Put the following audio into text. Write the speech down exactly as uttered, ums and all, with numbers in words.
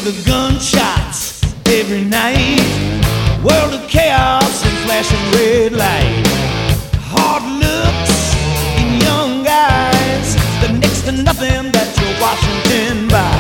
the gunshots every night. World of chaos and flashing red light. Hard looks in young eyes, the next to nothing that you're Washington by.